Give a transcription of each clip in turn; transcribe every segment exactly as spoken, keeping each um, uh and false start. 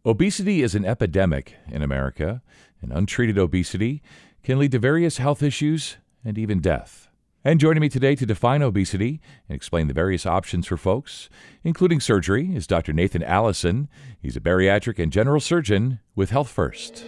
Obesity is an epidemic in America, and untreated obesity can lead to various health issues and even death. And joining me today to define obesity and explain the various options for folks, including surgery, is Doctor Nathan Allison. He's a bariatric and general surgeon with Health First.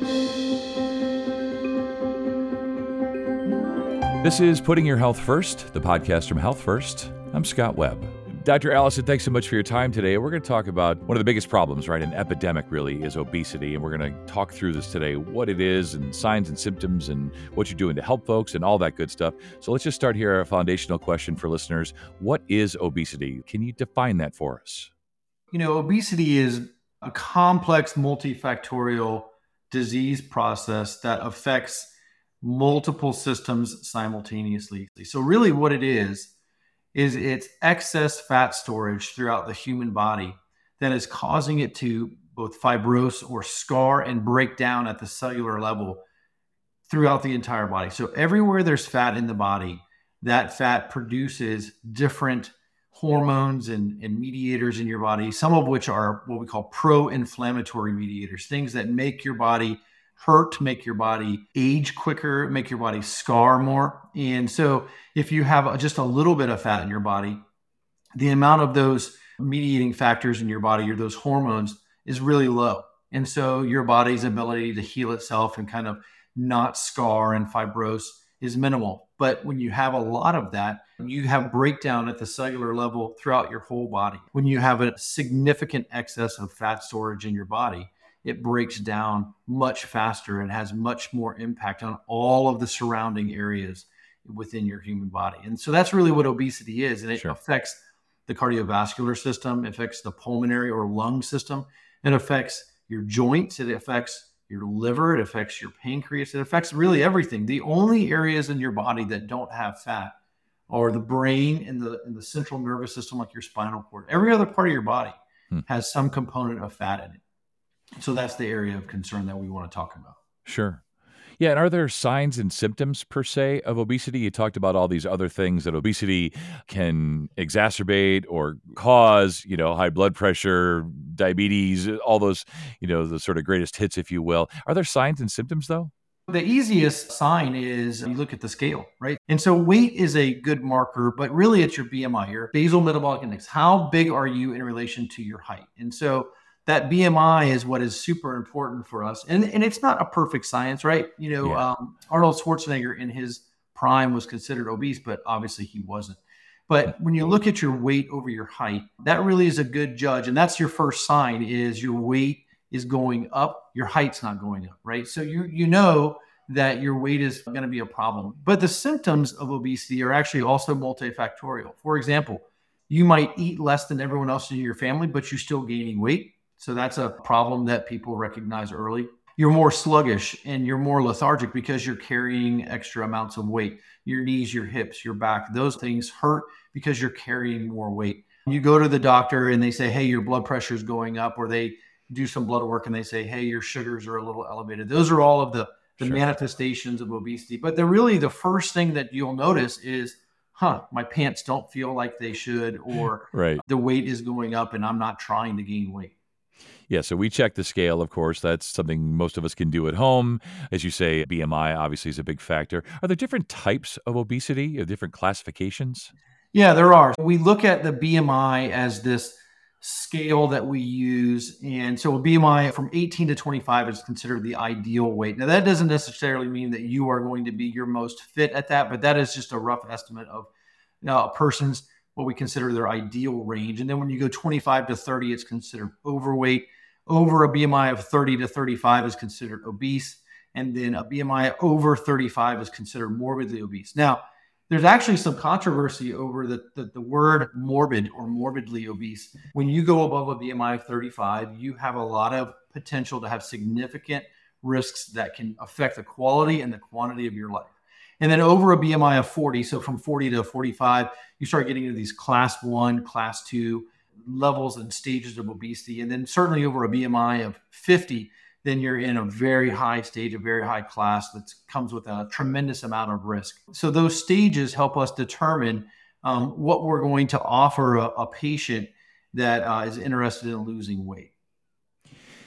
This is Putting Your Health First, the podcast from Health First. I'm Scott Webb. Doctor Allison, thanks so much for your time today. We're going to talk about one of the biggest problems, right? An epidemic really is obesity. And we're going to talk through this today, what it is and signs and symptoms and what you're doing to help folks and all that good stuff. So let's just start here. A foundational question for listeners. What is obesity? Can you define that for us? You know, obesity is a complex multifactorial disease process that affects multiple systems simultaneously. So really what it is, is it's excess fat storage throughout the human body that is causing it to both fibrose or scar and break down at the cellular level throughout the entire body. So everywhere there's fat in the body, that fat produces different hormones and, and mediators in your body, some of which are what we call pro-inflammatory mediators, things that make your body hurt, make your body age quicker, make your body scar more. And so if you have just a little bit of fat in your body, the amount of those mediating factors in your body or those hormones is really low. And so your body's ability to heal itself and kind of not scar and fibrose is minimal. But when you have a lot of that, you have breakdown at the cellular level throughout your whole body. When you have a significant excess of fat storage in your body, it breaks down much faster and has much more impact on all of the surrounding areas within your human body. And so that's really what obesity is. And it Sure. affects the cardiovascular system, it affects the pulmonary or lung system, it affects your joints, it affects your liver, it affects your pancreas, it affects really everything. The only areas in your body that don't have fat are the brain and the, and the central nervous system, like your spinal cord. Every other part of your body hmm. has some component of fat in it. So that's the area of concern that we want to talk about. Sure. Yeah. And are there signs and symptoms per se of obesity? You talked about all these other things that obesity can exacerbate or cause, you know, high blood pressure, diabetes, all those, you know, the sort of greatest hits, if you will. Are there signs and symptoms though? The easiest sign is you look at the scale, right? And so weight is a good marker, but really it's your B M I, your basal metabolic index. How big are you in relation to your height? And so that B M I is what is super important for us. And, and it's not a perfect science, right? You know, Yeah. um, Arnold Schwarzenegger in his prime was considered obese, but obviously he wasn't. But when you look at your weight over your height, that really is a good judge. And that's your first sign is your weight is going up, your height's not going up, right? So you, you know that your weight is going to be a problem. But the symptoms of obesity are actually also multifactorial. For example, you might eat less than everyone else in your family, but you're still gaining weight. So that's a problem that people recognize early. You're more sluggish and you're more lethargic because you're carrying extra amounts of weight. Your knees, your hips, your back, those things hurt because you're carrying more weight. You go to the doctor and they say, hey, your blood pressure is going up, or they do some blood work and they say, hey, your sugars are a little elevated. Those are all of the, the Sure. manifestations of obesity. But they're really the first thing that you'll notice is, huh, my pants don't feel like they should, or Right. the weight is going up and I'm not trying to gain weight. Yeah, so we check the scale, of course. That's something most of us can do at home. As you say, B M I obviously is a big factor. Are there different types of obesity or different classifications? Yeah, there are. We look at the B M I as this scale that we use. And so a B M I from eighteen to twenty-five is considered the ideal weight. Now, that doesn't necessarily mean that you are going to be your most fit at that, but that is just a rough estimate of you know, a person's what we consider their ideal range. And then when you go twenty-five to thirty, it's considered overweight. Over a B M I of thirty to thirty-five is considered obese. And then a B M I over thirty-five is considered morbidly obese. Now, there's actually some controversy over the, the, the word morbid or morbidly obese. When you go above a B M I of thirty-five, you have a lot of potential to have significant risks that can affect the quality and the quantity of your life. And then over a B M I of forty, so from forty to forty-five, you start getting into these class one, class two levels and stages of obesity. And then certainly over a B M I of fifty, then you're in a very high stage, a very high class that comes with a tremendous amount of risk. So those stages help us determine um, what we're going to offer a, a patient that uh, is interested in losing weight.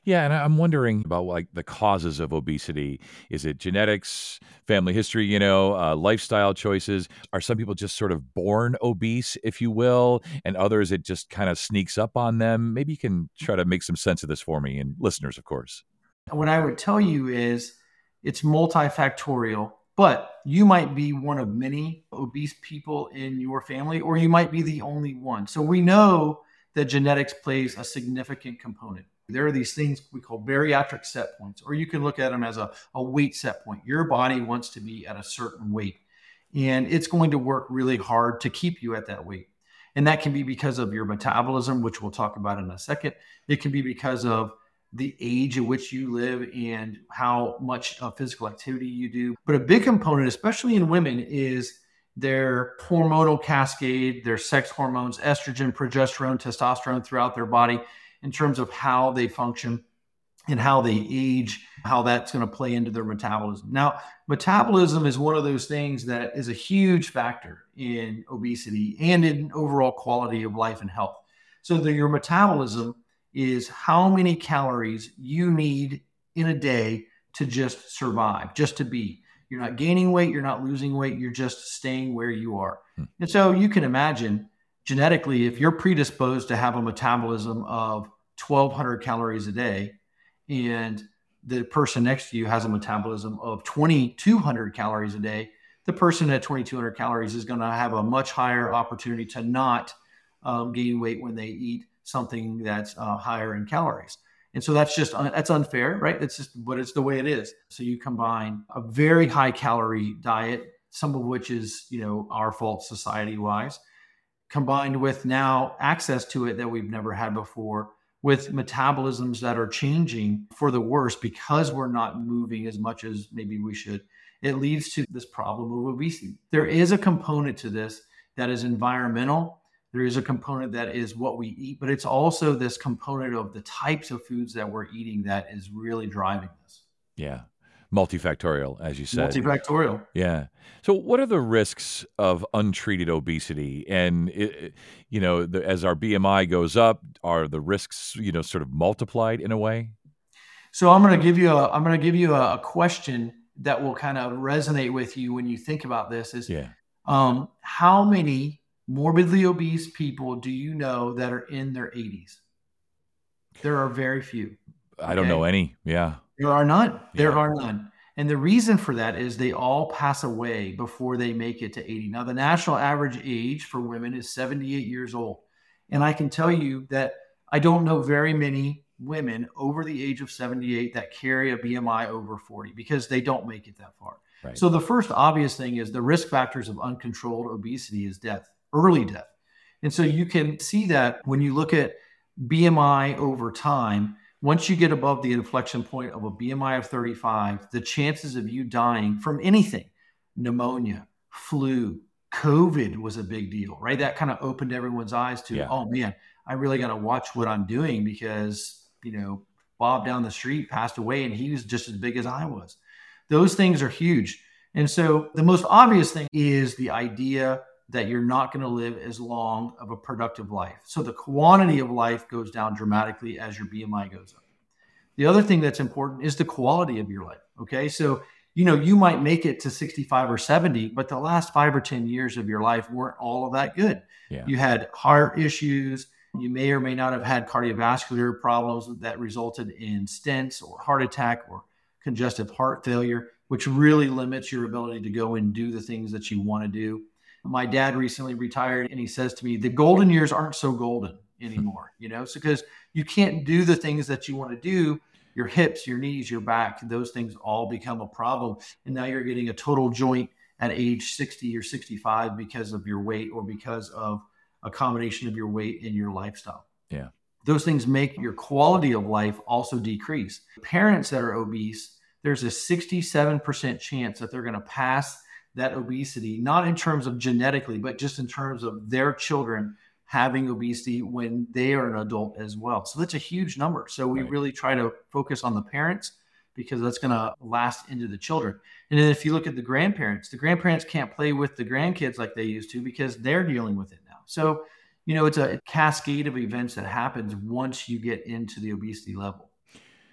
Yeah, and I- I'm wondering about like the causes of obesity. Is it genetics, family history, you know, uh, lifestyle choices? Are some people just sort of born obese, if you will, and others it just kind of sneaks up on them? Maybe you can try to make some sense of this for me and listeners, of course. What I would tell you is it's multifactorial, but you might be one of many obese people in your family, or you might be the only one. So we know that genetics plays a significant component. There are these things we call bariatric set points, or you can look at them as a, a weight set point. Your body wants to be at a certain weight, and it's going to work really hard to keep you at that weight. And that can be because of your metabolism, which we'll talk about in a second. It can be because of the age at which you live and how much uh, physical activity you do. But a big component, especially in women, is their hormonal cascade, their sex hormones, estrogen, progesterone, testosterone throughout their body in terms of how they function and how they age, how that's going to play into their metabolism. Now, metabolism is one of those things that is a huge factor in obesity and in overall quality of life and health. So, the, your metabolism is how many calories you need in a day to just survive, just to be. You're not gaining weight, you're not losing weight, you're just staying where you are. Hmm. And so you can imagine genetically, if you're predisposed to have a metabolism of twelve hundred calories a day, and the person next to you has a metabolism of twenty-two hundred calories a day, the person at twenty-two hundred calories is going to have a much higher opportunity to not um, gain weight when they eat something that's uh, higher in calories. And so that's just, that's unfair, right? That's just, but it's the way it is. So you combine a very high calorie diet, some of which is, you know, our fault society wise, combined with now access to it that we've never had before, with metabolisms that are changing for the worse because we're not moving as much as maybe we should. It leads to this problem of obesity. There is a component to this that is environmental. There is a component that is what we eat, but it's also this component of the types of foods that we're eating that is really driving this. Yeah. Multifactorial, as you said. Multifactorial. Yeah. So, what are the risks of untreated obesity? And, it, you know, the, as our B M I goes up, are the risks, you know, sort of multiplied in a way? So, I'm going to give you a, I'm going to give you a, a question that will kind of resonate with you when you think about this. Is Yeah. um, how many morbidly obese people do you know that are in their eighties? There are very few. I don't know Okay? any. Yeah. There are none. There Yeah. are none. And the reason for that is they all pass away before they make it to eighty. Now, the national average age for women is seventy-eight years old. And I can tell you that I don't know very many women over the age of seventy-eight that carry a B M I over forty because they don't make it that far. Right. So the first obvious thing is the risk factors of uncontrolled obesity is death, early death. And so you can see that when you look at B M I over time. Once you get above the inflection point of a B M I of thirty-five, the chances of you dying from anything, pneumonia, flu, COVID was a big deal, right? That kind of opened everyone's eyes to, Yeah. oh man, I really got to watch what I'm doing because, you know, Bob down the street passed away and he was just as big as I was. Those things are huge. And so the most obvious thing is the idea that you're not going to live as long of a productive life. So the quantity of life goes down dramatically as your B M I goes up. The other thing that's important is the quality of your life. Okay. So, you know, you might make it to sixty-five or seventy, but the last five or ten years of your life weren't all of that good. Yeah. You had heart issues. You may or may not have had cardiovascular problems that resulted in stents or heart attack or congestive heart failure, which really limits your ability to go and do the things that you want to do. My dad recently retired and he says to me, the golden years aren't so golden anymore, you know, so because you can't do the things that you want to do, your hips, your knees, your back, those things all become a problem. And now you're getting a total joint at age sixty or sixty-five because of your weight or because of a combination of your weight and your lifestyle. Yeah. Those things make your quality of life also decrease. Parents that are obese, there's a sixty-seven percent chance that they're going to pass that obesity, not in terms of genetically, but just in terms of their children having obesity when they are an adult as well. So that's a huge number. So we Right. really try to focus on the parents because that's going to last into the children. And then if you look at the grandparents, the grandparents can't play with the grandkids like they used to because they're dealing with it now. So, you know, it's a cascade of events that happens once you get into the obesity level.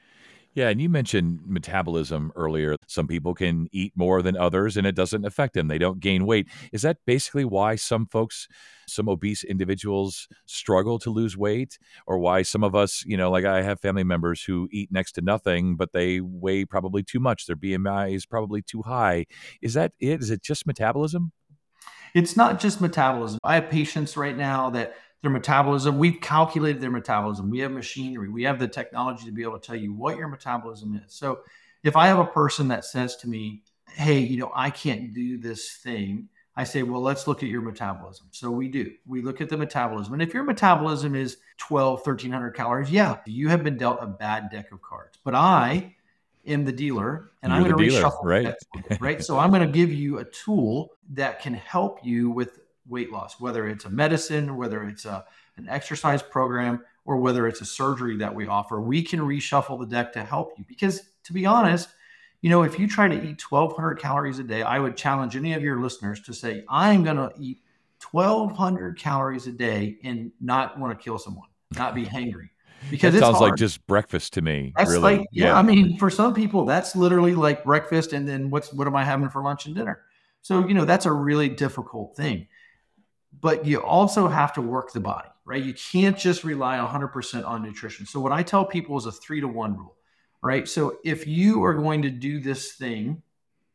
Yeah, and you mentioned metabolism earlier. Some people can eat more than others and it doesn't affect them. They don't gain weight. Is that basically why some folks, some obese individuals struggle to lose weight? Or why some of us, you know, like I have family members who eat next to nothing, but they weigh probably too much. Their B M I is probably too high. Is that it? Is it just metabolism? It's not just metabolism. I have patients right now that their metabolism, we've calculated their metabolism. We have machinery, we have the technology to be able to tell you what your metabolism is. So if I have a person that says to me, hey, you know, I can't do this thing, I say, well, let's look at your metabolism. So we do. We look at the metabolism. And if your metabolism is twelve, thirteen hundred calories, yeah, you have been dealt a bad deck of cards. But I am the dealer and I'm You're the going to dealer, reshuffle right? that, right? So I'm going to give you a tool that can help you with weight loss, whether it's a medicine, whether it's a, an exercise program, or whether it's a surgery that we offer. We can reshuffle the deck to help you. Because to be honest, you know, if you try to eat twelve hundred calories a day, I would challenge any of your listeners to say, I'm going to eat twelve hundred calories a day and not want to kill someone, not be hangry. Because That it's sounds like hard. just breakfast to me, That's really. like, yeah, Yeah. I mean, for some people, that's literally like breakfast. And then what's, what am I having for lunch and dinner? So, you know, that's a really difficult thing. But you also have to work the body, right? You can't just rely one hundred percent on nutrition. So, what I tell people is a three to one rule, right? So, if you are going to do this thing,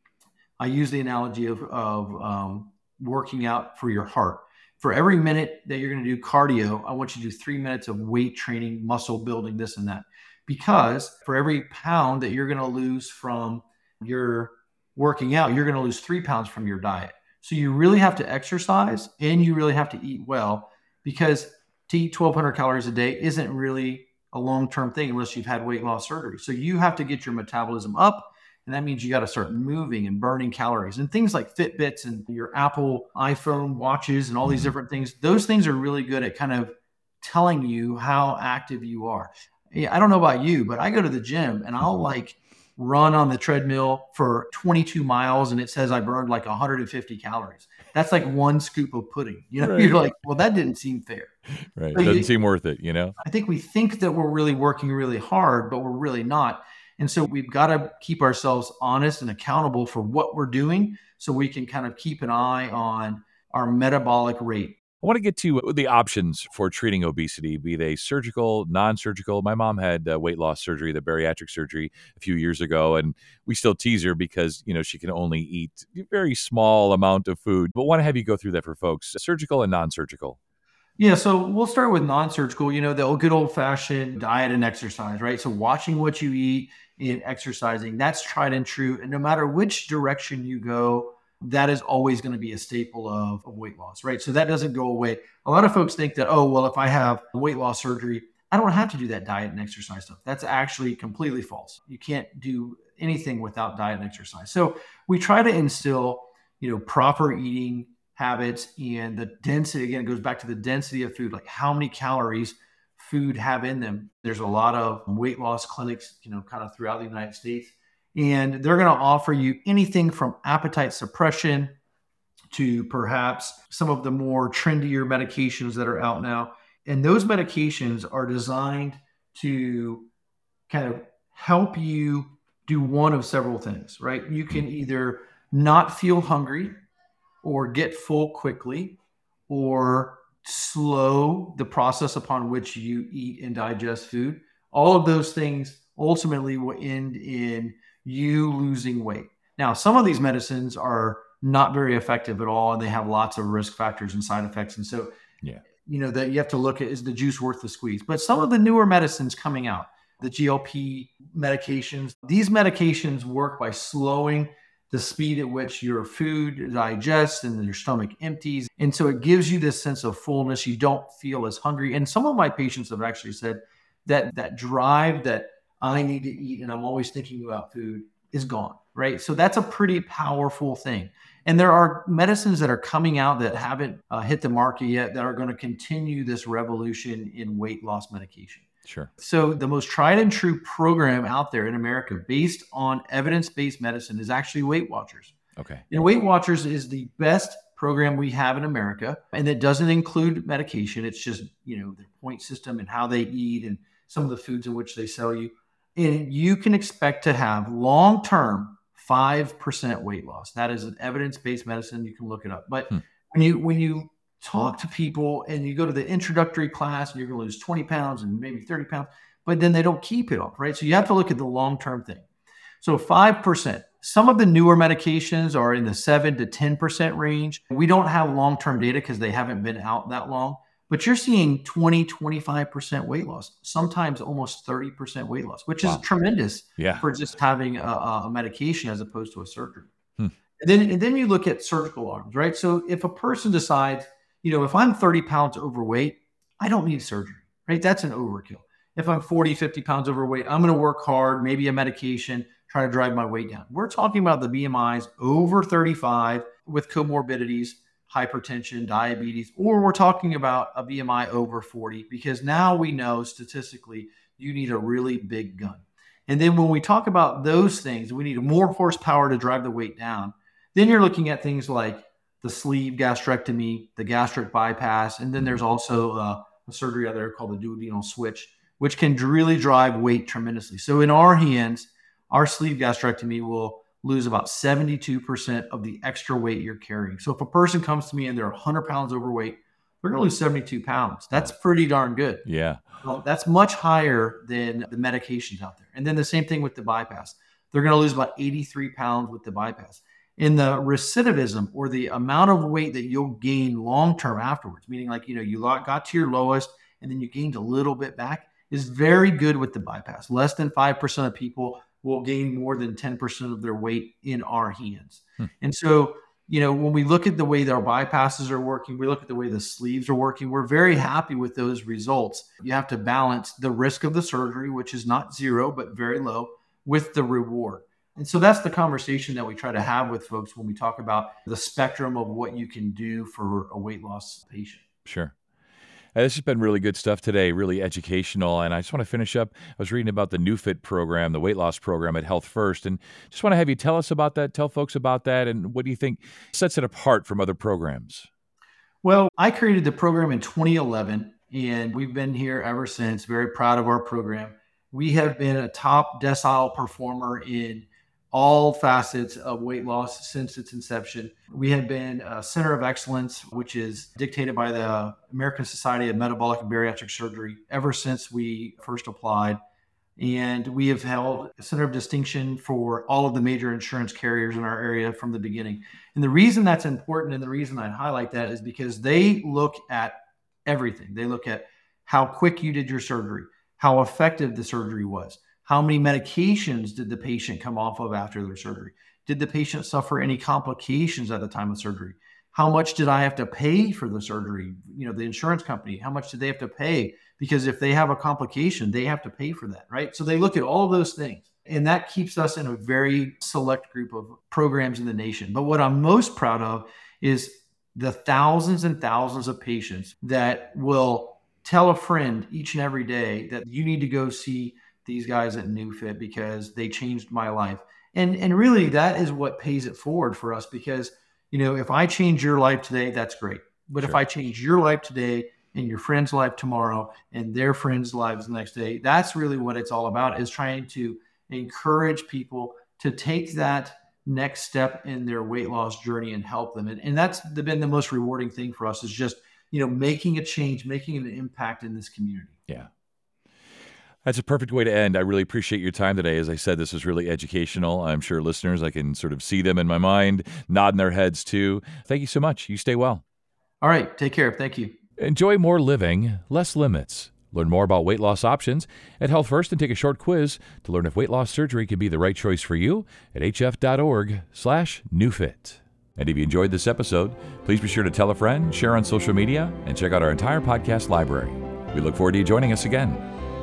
I use the analogy of, of um, working out for your heart. For every minute that you're going to do cardio, I want you to do three minutes of weight training, muscle building, this and that. Because for every pound that you're going to lose from your working out, you're going to lose three pounds from your diet. So you really have to exercise and you really have to eat well, because to eat twelve hundred calories a day isn't really a long-term thing unless you've had weight loss surgery. So you have to get your metabolism up. And that means you got to start moving and burning calories, and things like Fitbits and your Apple iPhone watches and all these Mhm. different things. Those things are really good at kind of telling you how active you are. Yeah, I don't know about you, but I go to the gym and I'll like run on the treadmill for twenty-two miles and it says I burned like one hundred fifty calories. That's like one scoop of pudding. You know, you're Right. like, well, that didn't seem fair. Right. So Doesn't you, seem worth it, you know? I think we think that we're really working really hard, but we're really not. And so we've got to keep ourselves honest and accountable for what we're doing so we can kind of keep an eye on our metabolic rate. I want to get to the options for treating obesity, be they surgical, non-surgical. My mom had uh, weight loss surgery, the bariatric surgery, a few years ago, and we still tease her because, you know, she can only eat a very small amount of food. But want to have you go through that for folks, surgical and non-surgical. Yeah, so we'll start with non-surgical, you know, the good old-fashioned diet and exercise, right? So watching what you eat and exercising, that's tried and true. And no matter which direction you go, that is always going to be a staple of, of weight loss, right? So that doesn't go away. A lot of folks think that, oh, well, if I have weight loss surgery, I don't have to do that diet and exercise stuff. That's actually completely false. You can't do anything without diet and exercise. So we try to instill, you know, proper eating habits and the density. Again, it goes back to the density of food, like how many calories food have in them. There's a lot of weight loss clinics, you know, kind of throughout the United States, and they're going to offer you anything from appetite suppression to perhaps some of the more trendier medications that are out now. And those medications are designed to kind of help you do one of several things, right? You can either not feel hungry or get full quickly, or slow the process upon which you eat and digest food. All of those things ultimately will end in you losing weight. Now, some of these medicines are not very effective at all, and they have lots of risk factors and side effects. And so, Yeah. you know, that you have to look at, is the juice worth the squeeze? But some of the newer medicines coming out, the G L P medications, these medications work by slowing the speed at which your food digests and your stomach empties. And so it gives you this sense of fullness. You don't feel as hungry. And some of my patients have actually said that that drive that I need to eat and I'm always thinking about food is gone, right? So that's a pretty powerful thing. And there are medicines that are coming out that haven't uh, hit the market yet that are going to continue this revolution in weight loss medication. Sure. So the most tried and true program out there in America based on evidence-based medicine is actually Weight Watchers. Okay. And Weight Watchers is the best program we have in America. And it doesn't include medication. It's just, you know, their point system and how they eat and some of the foods in which they sell you. And you can expect to have long-term five percent weight loss. That is an evidence-based medicine. You can look it up. But hmm. when you when you talk to people and you go to the introductory class and you're going to lose twenty pounds and maybe thirty pounds, but then they don't keep it off, right? So you have to look at the long-term thing. So five percent. Some of the newer medications are in the seven to ten percent range. We don't have long-term data because they haven't been out that long, but you're seeing twenty, twenty-five percent weight loss, sometimes almost thirty percent weight loss, which wow. is tremendous yeah. for just having a, a medication as opposed to a surgery. Hmm. And then, and then you look at surgical arms, right? So if a person decides, you know, if I'm thirty pounds overweight, I don't need surgery, right? That's an overkill. If I'm forty, fifty pounds overweight, I'm going to work hard, maybe a medication, try to drive my weight down. We're talking about the B M Is over thirty-five with comorbidities, hypertension, diabetes, or we're talking about a B M I over forty, because now we know statistically you need a really big gun. And then when we talk about those things, we need more horsepower to drive the weight down. Then you're looking at things like the sleeve gastrectomy, the gastric bypass, and then there's also uh, a surgery out there called the duodenal switch, which can really drive weight tremendously. So in our hands, our sleeve gastrectomy will lose about seventy-two percent of the extra weight you're carrying. So if a person comes to me and they're one hundred pounds overweight, they're going to lose seventy-two pounds. That's pretty darn good. Yeah. Well, that's much higher than the medications out there. And then the same thing with the bypass. They're going to lose about eighty-three pounds with the bypass. In the recidivism, or the amount of weight that you'll gain long-term afterwards, meaning like, you know, you got to your lowest and then you gained a little bit back, is very good with the bypass. Less than five percent of people will gain more than ten percent of their weight in our hands. Hmm. And so, you know, when we look at the way that our bypasses are working, we look at the way the sleeves are working, we're very happy with those results. You have to balance the risk of the surgery, which is not zero, but very low, with the reward. And so that's the conversation that we try to have with folks when we talk about the spectrum of what you can do for a weight loss patient. Sure. Uh, this has been really good stuff today, really educational. And I just want to finish up. I was reading about the NewFit program, the weight loss program at Health First, and just want to have you tell us about that, tell folks about that, and what do you think sets it apart from other programs? Well, I created the program in twenty eleven, and we've been here ever since. Very proud of our program. We have been a top decile performer in all facets of weight loss since its inception. We have been a center of excellence, which is dictated by the American Society of Metabolic and Bariatric Surgery ever since we first applied. And we have held a center of distinction for all of the major insurance carriers in our area from the beginning. And the reason that's important, and the reason I highlight that, is because they look at everything. They look at how quick you did your surgery, how effective the surgery was, how many medications did the patient come off of after their surgery? Did the patient suffer any complications at the time of surgery? How much did I have to pay for the surgery? You know, the insurance company, how much did they have to pay? Because if they have a complication, they have to pay for that, right? So they look at all of those things. And that keeps us in a very select group of programs in the nation. But what I'm most proud of is the thousands and thousands of patients that will tell a friend each and every day that you need to go see these guys at NewFit because they changed my life. And and really that is what pays it forward for us, because, you know, if I change your life today, that's great. But sure. If I change your life today and your friend's life tomorrow and their friends' lives the next day, that's really what it's all about, is trying to encourage people to take that next step in their weight loss journey and help them. And, and that's been the most rewarding thing for us, is just, you know, making a change, making an impact in this community. Yeah. That's a perfect way to end. I really appreciate your time today. As I said, this was really educational. I'm sure listeners, I can sort of see them in my mind, nodding their heads too. Thank you so much. You stay well. All right. Take care. Thank you. Enjoy more living, less limits. Learn more about weight loss options at Health First and take a short quiz to learn if weight loss surgery can be the right choice for you at hf.org slash newfit. And if you enjoyed this episode, please be sure to tell a friend, share on social media, and check out our entire podcast library. We look forward to you joining us again.